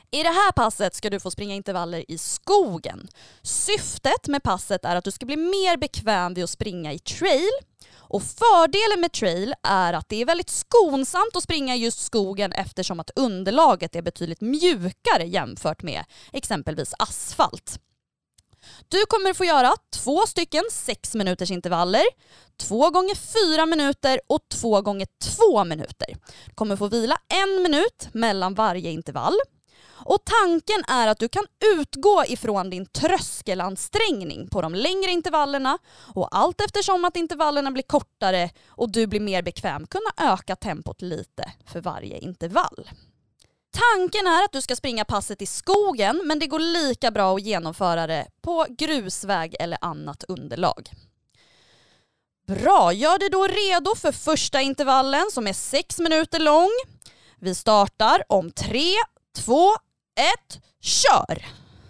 I det här passet ska du få springa intervaller i skogen. Syftet med passet är att du ska bli mer bekväm vid att springa i trail. Och fördelen med trail är att det är väldigt skonsamt att springa i just skogen eftersom att underlaget är betydligt mjukare jämfört med exempelvis asfalt. Du kommer få göra 2 stycken 6 minuters intervaller, 2 gånger 4 minuter och 2 gånger 2 minuter. Du kommer få vila 1 minut mellan varje intervall. Och tanken är att du kan utgå ifrån din tröskelansträngning på de längre intervallerna och allt eftersom att intervallerna blir kortare och du blir mer bekväm kunna öka tempot lite för varje intervall. Tanken är att du ska springa passet i skogen, men det går lika bra att genomföra det på grusväg eller annat underlag. Bra, gör dig då redo för första intervallen som är 6 minuter lång. Vi startar om 3, 2, 1, kör!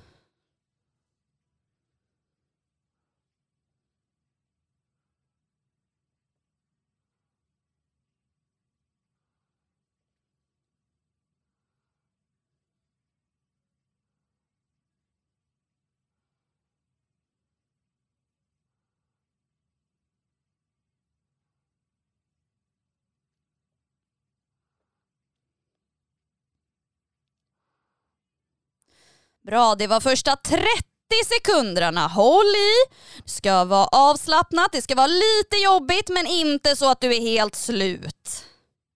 Bra, det var första 30 sekunderna. Håll i. Det ska vara avslappnat, det ska vara lite jobbigt men inte så att du är helt slut.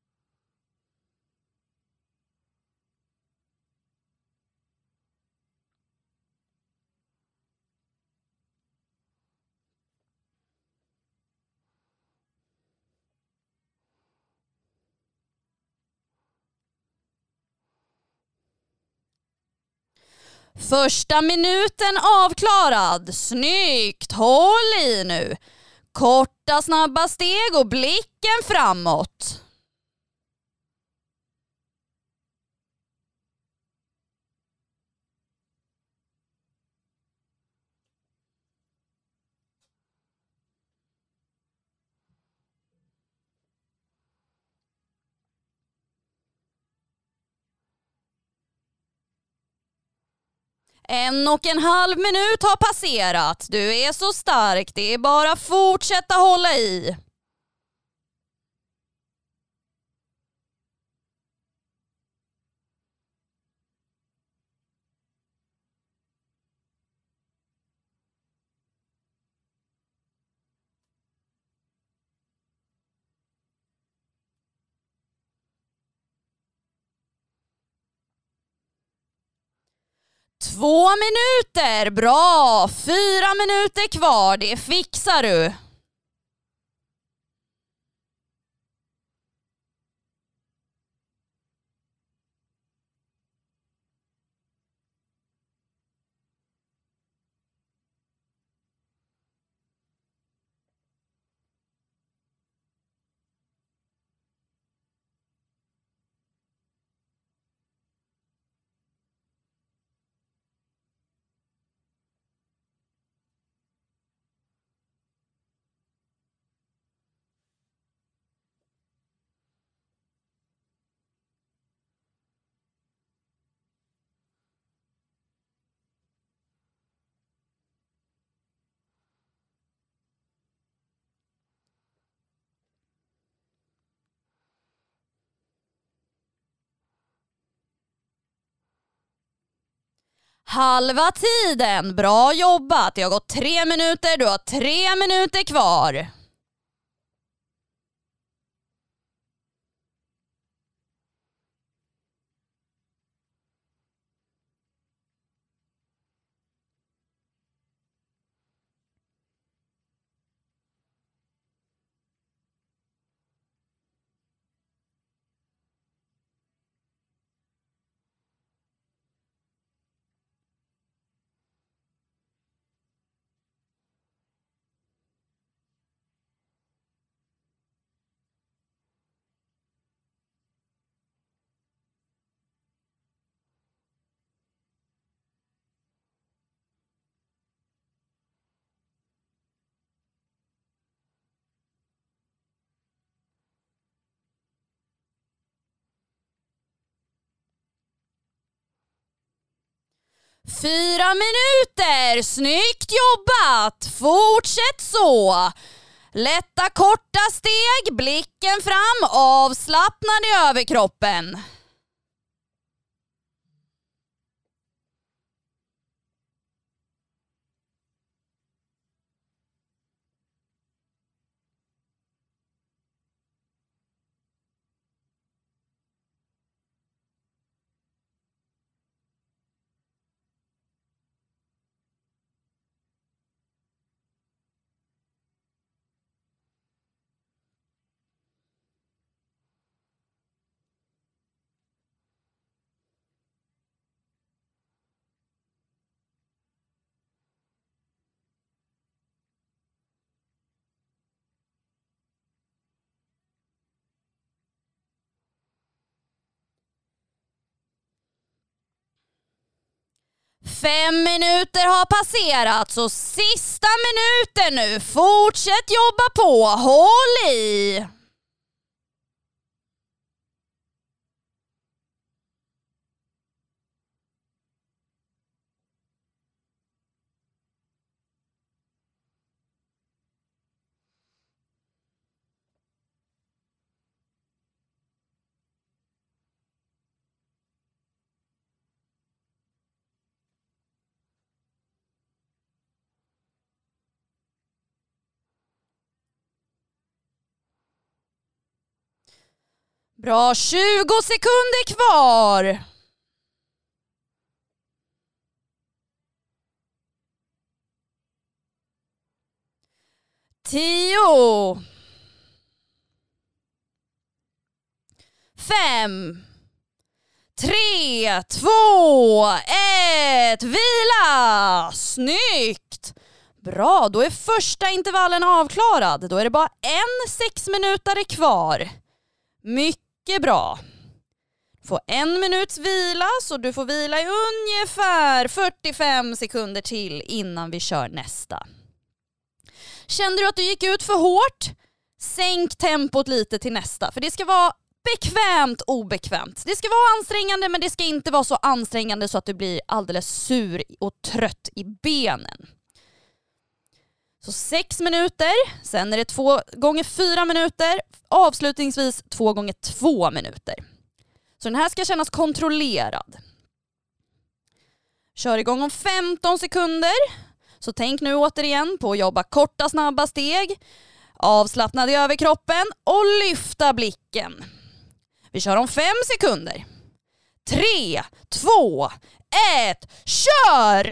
Första minuten avklarad. Snyggt, håll i nu. Korta snabba steg och blicken framåt. En och en halv minut har passerat. Du är så stark. Det är bara att fortsätta hålla i. Två minuter, bra. 4 minuter kvar, det fixar du. Halva tiden, bra jobbat. Det har gått 3 minuter, du har 3 minuter kvar. 4 minuter, snyggt jobbat! Fortsätt så! Lätta korta steg, blicken fram, avslappnad i överkroppen. Fem minuter har passerat, så sista minuten nu. Fortsätt jobba på, håll i! Bra, 20 sekunder kvar. Tio. 5, 3, 2, 1. Vila! Snyggt! Bra, då är första intervallen avklarad. Då är det bara en 6-minutare kvar. Mycket bra. Få 1 minuts vila, så du får vila i ungefär 45 sekunder till innan vi kör nästa. Kände du att du gick ut för hårt? Sänk tempot lite till nästa, för det ska vara bekvämt obekvämt. Det ska vara ansträngande, men det ska inte vara så ansträngande så att du blir alldeles sur och trött i benen. Så 6 minuter, sen är det 2 gånger 4 minuter, avslutningsvis 2 gånger 2 minuter. Så den här ska kännas kontrollerad. Kör igång om 15 sekunder. Så tänk nu återigen på att jobba korta snabba steg, avslappnad i överkroppen och lyfta blicken. Vi kör om 5 sekunder. 3, 2, 1, kör!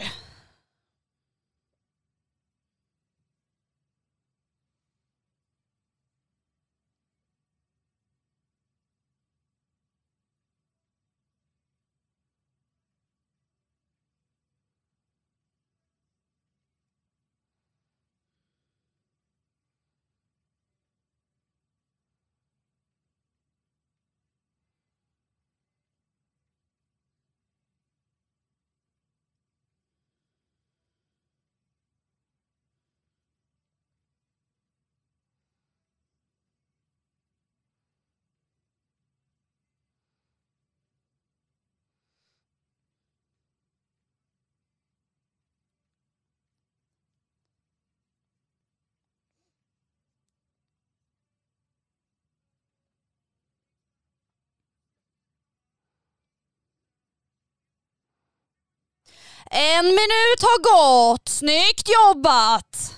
En minut har gått. Snyggt jobbat!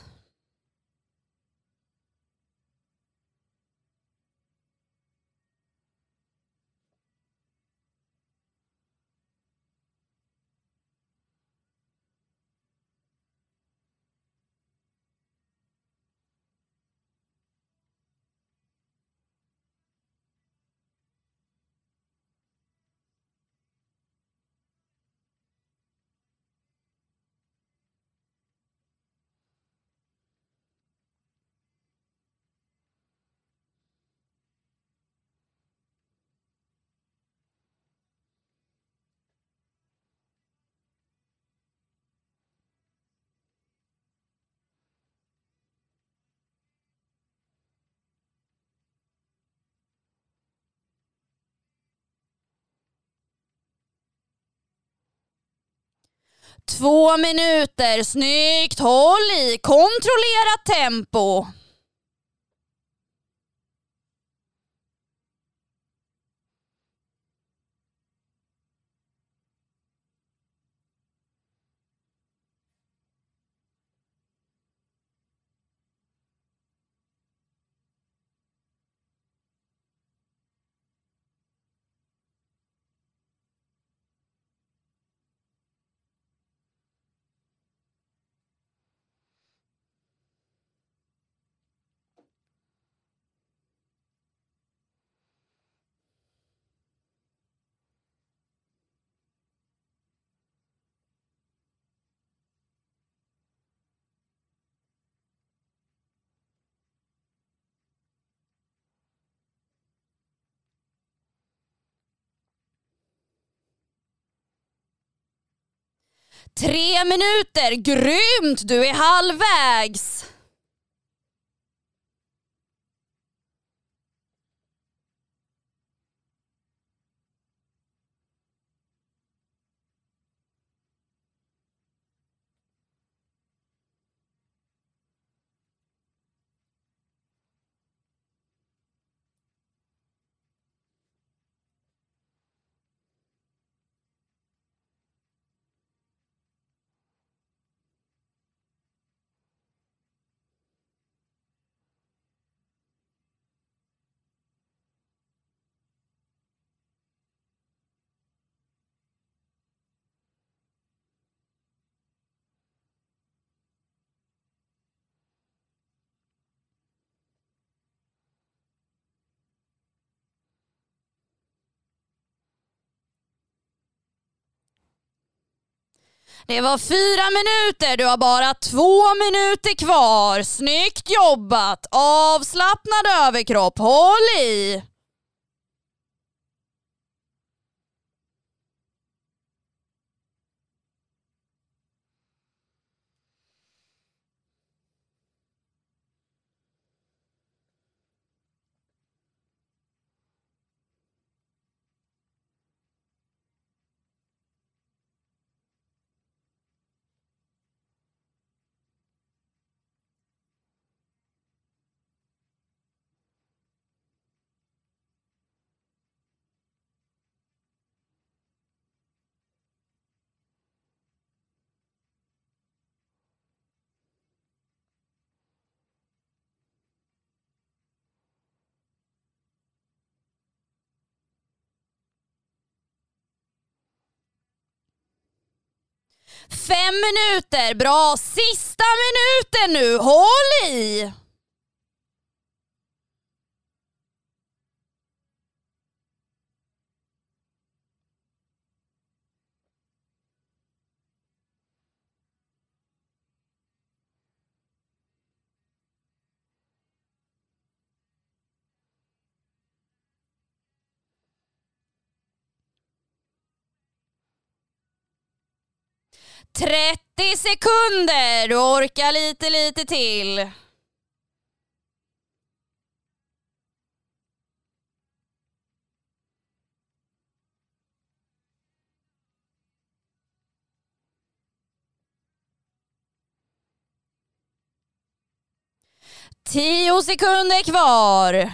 2 minuter, snyggt, håll i, kontrollerat tempo. Tre minuter, grymt, du är halvvägs. Det var 4 minuter, du har bara 2 minuter kvar. Snyggt jobbat, avslappnad överkropp, håll i. Fem minuter, bra, sista minuten nu, håll i. –30 sekunder, du orkar lite till. –10 sekunder kvar.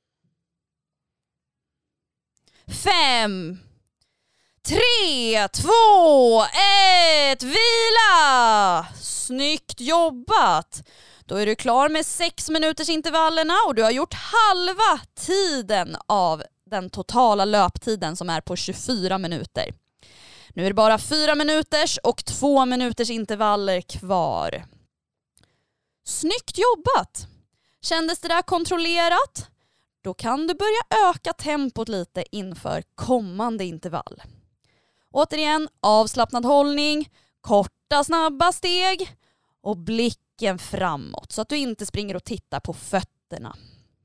5, 3, 2, 1, vila! Snyggt jobbat! Då är du klar med 6 minuters intervallerna och du har gjort halva tiden av den totala löptiden som är på 24 minuter. Nu är det bara 4 minuters och 2 minuters intervaller kvar. Snyggt jobbat! Kändes det där kontrollerat? Då kan du börja öka tempot lite inför kommande intervall. Återigen, avslappnad hållning, korta snabba steg och blicken framåt så att du inte springer och tittar på fötterna.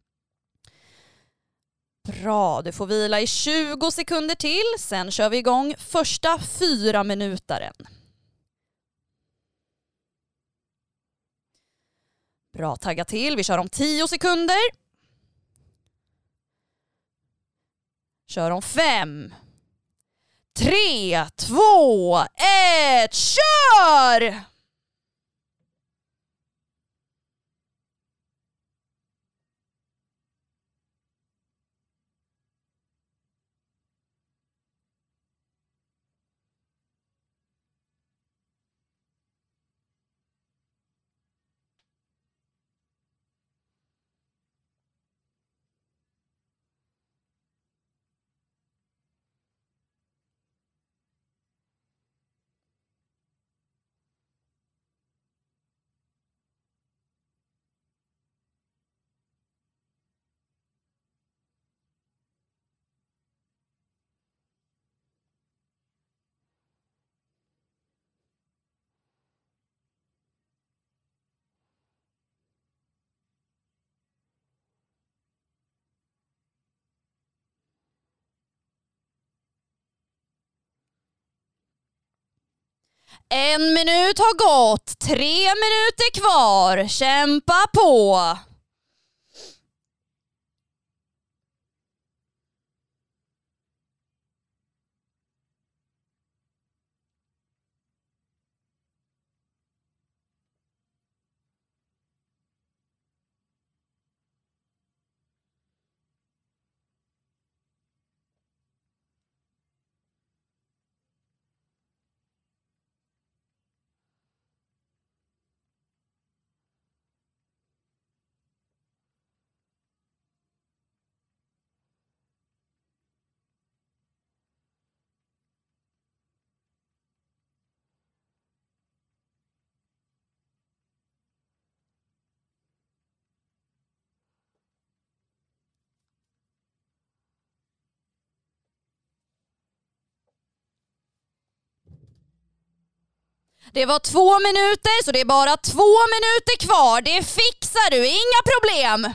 Bra, du får vila i 20 sekunder till, sen kör vi igång första 4 minutaren. Bra, tagga till, vi kör om 10 sekunder. Kör om 5, 3, 2, 1, kör! En minut har gått, 3 minuter kvar, kämpa på! Det var 2 minuter, så det är bara 2 minuter kvar. Det fixar du, inga problem.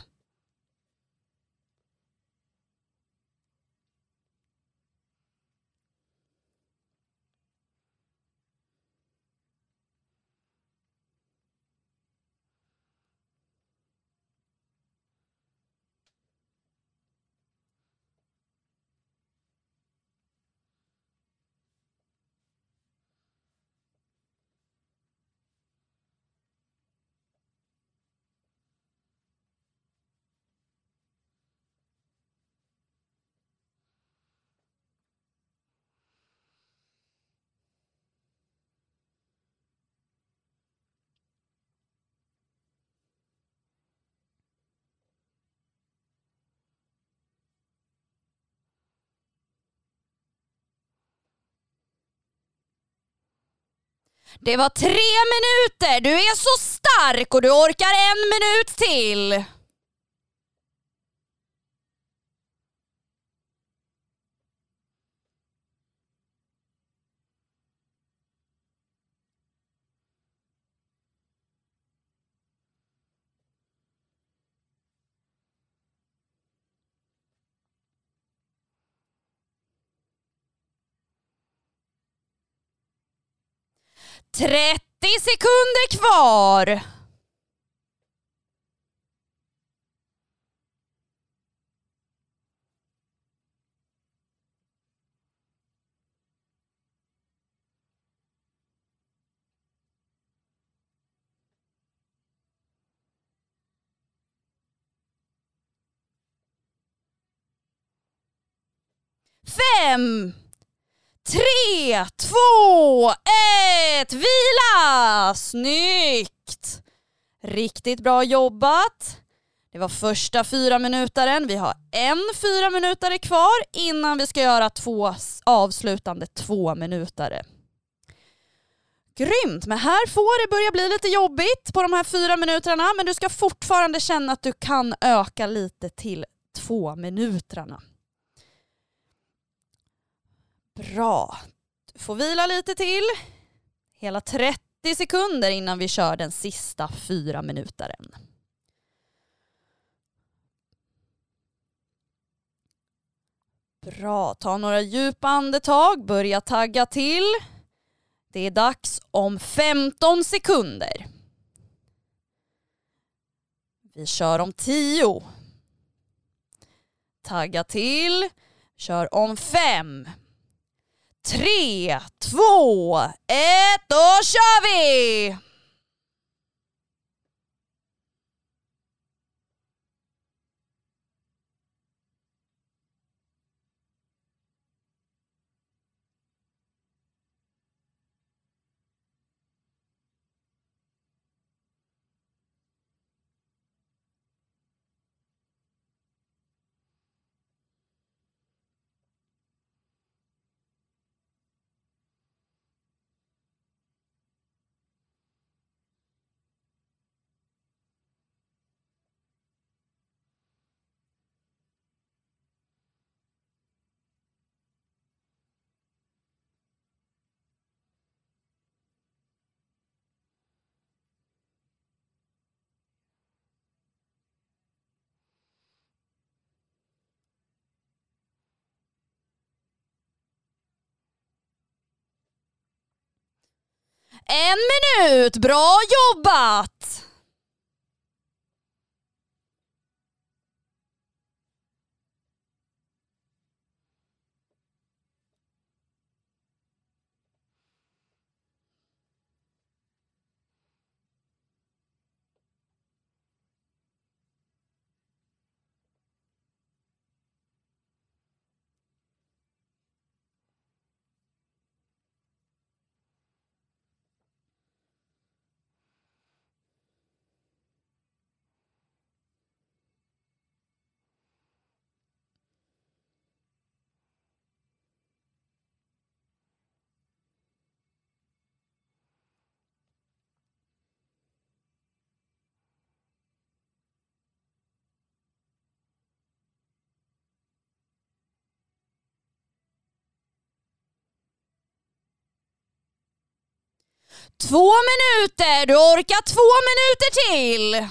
Det var 3 minuter. Du är så stark och du orkar 1 minut till. ...30 sekunder kvar. Fem, 3, 2, 1, vila! Snyggt! Riktigt bra jobbat. Det var första 4 minutaren. Vi har en 4 minutare kvar innan vi ska göra 2 avslutande 2 minutare. Grymt, men här får det börja bli lite jobbigt på de här 4 minuterna, men du ska fortfarande känna att du kan öka lite till 2 minuterna. Bra. Du får vila lite till. Hela 30 sekunder innan vi kör den sista 4 minutaren. Bra. Ta några djupa andetag. Börja tagga till. Det är dags om 15 sekunder. Vi kör om 10. Tagga till. Kör om 5. 3, 2, 1, då kör vi! En minut, bra jobbat! Två minuter, du orkar 2 minuter till.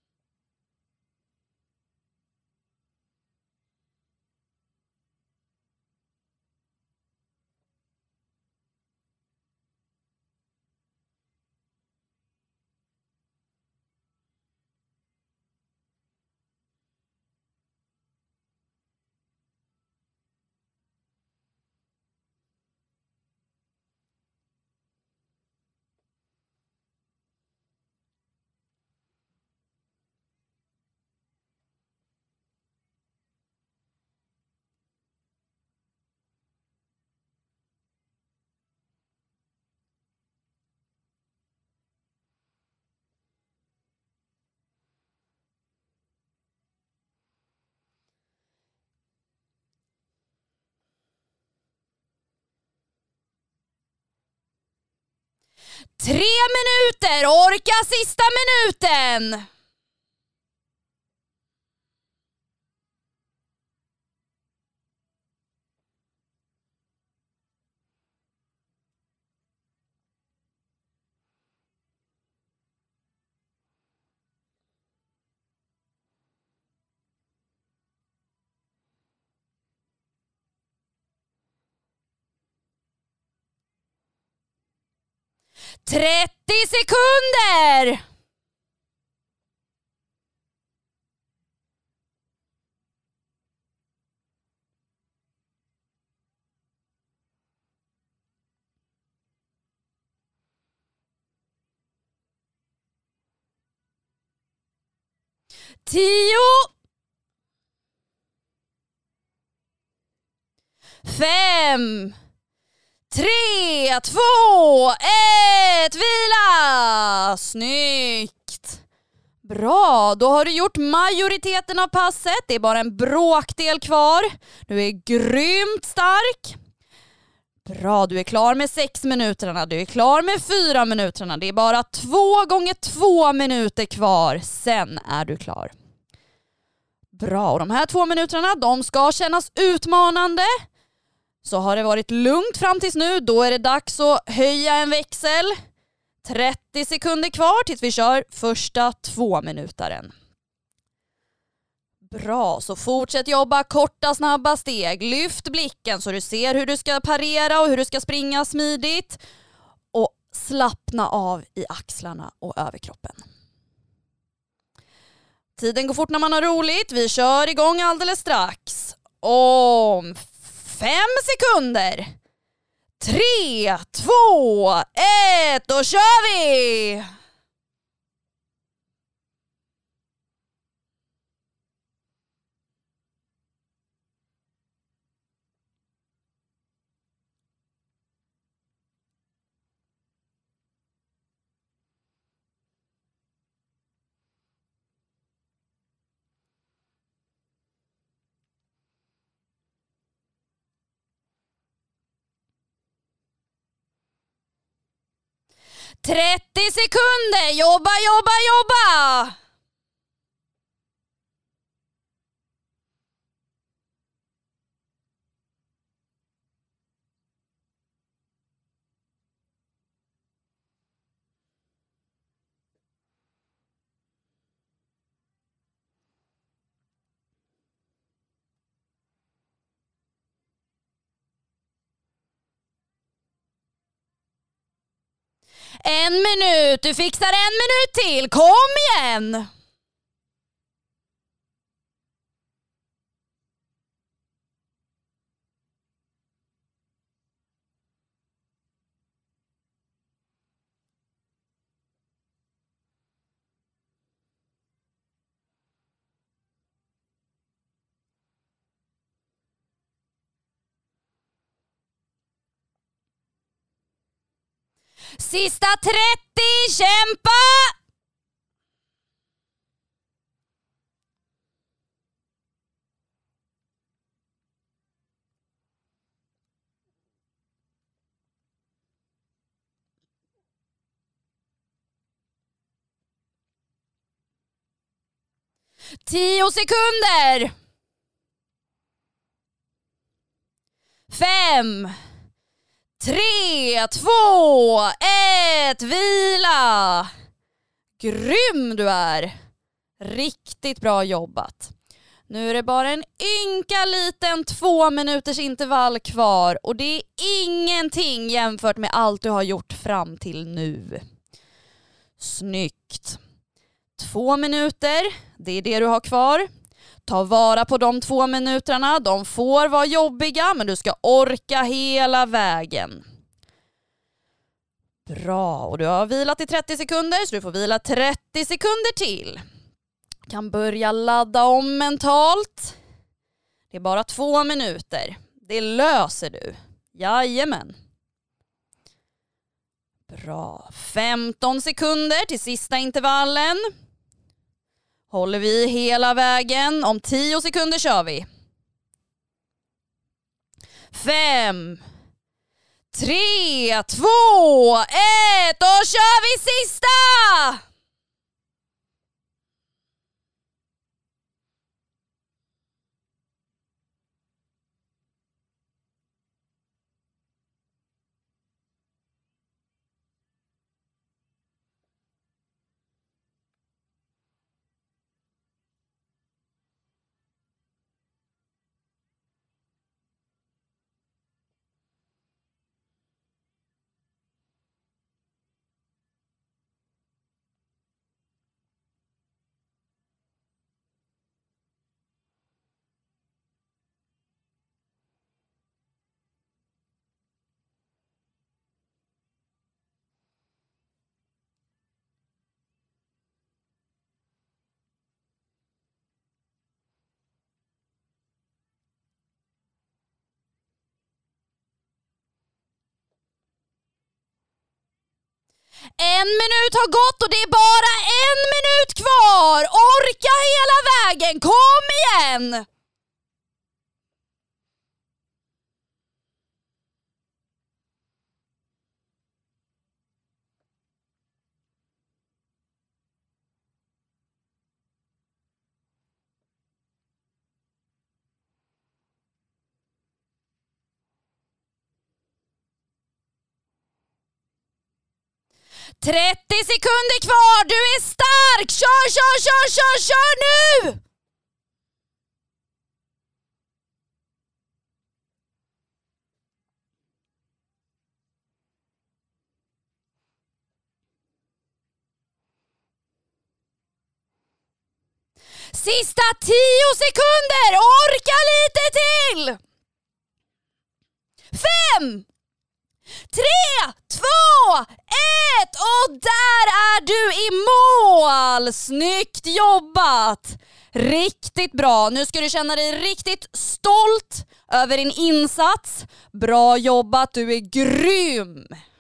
Tre minuter, orka sista minuten! Trettio sekunder! Tio, 5, 3, 2, 1, vila! Snyggt! Bra, då har du gjort majoriteten av passet. Det är bara en bråkdel kvar. Du är grymt stark. Bra, du är klar med 6 minuterna. Du är klar med 4 minuterna. Det är bara 2 gånger 2 minuter kvar. Sen är du klar. Bra, och de här 2 minuterna, de ska kännas utmanande. Så har det varit lugnt fram tills nu, då är det dags att höja en växel. 30 sekunder kvar tills vi kör första 2 minutaren. Bra, så fortsätt jobba korta snabba steg. Lyft blicken så du ser hur du ska parera och hur du ska springa smidigt. Och slappna av i axlarna och överkroppen. Tiden går fort när man har roligt. Vi kör igång alldeles strax. Om 5 sekunder. 3, 2, 1, då kör vi! ”30 sekunder! Jobba, jobba, jobba!” En minut, du fixar en minut till, kom igen! Sista 30, kämpa! Tio sekunder! 5, 3, 2, 1, vila! Grym du är! Riktigt bra jobbat. Nu är det bara en ynka liten 2 minuters intervall kvar och det är ingenting jämfört med allt du har gjort fram till nu. Snyggt. 2 minuter, det är det du har kvar. Ta vara på de 2 minuterna. De får vara jobbiga, men du ska orka hela vägen. Bra, och du har vilat i 30 sekunder så du får vila 30 sekunder till. Kan börja ladda om mentalt. Det är bara 2 minuter. Det löser du. Jajamän. Bra. 15 sekunder till sista intervallen. Håller vi hela vägen. Om 10 sekunder kör vi. 5, 3, 2, 1. Då kör vi sista! En minut har gått och det är bara 1 minut kvar. Orka hela vägen, kom igen! ”30 sekunder kvar, du är stark! Kör, kör, kör, kör, kör nu! Sista 10 sekunder, orka lite till! 5, 3, 2, 1 och där är du i mål! Snyggt jobbat! Riktigt bra. Nu ska du känna dig riktigt stolt över din insats. Bra jobbat, du är grym!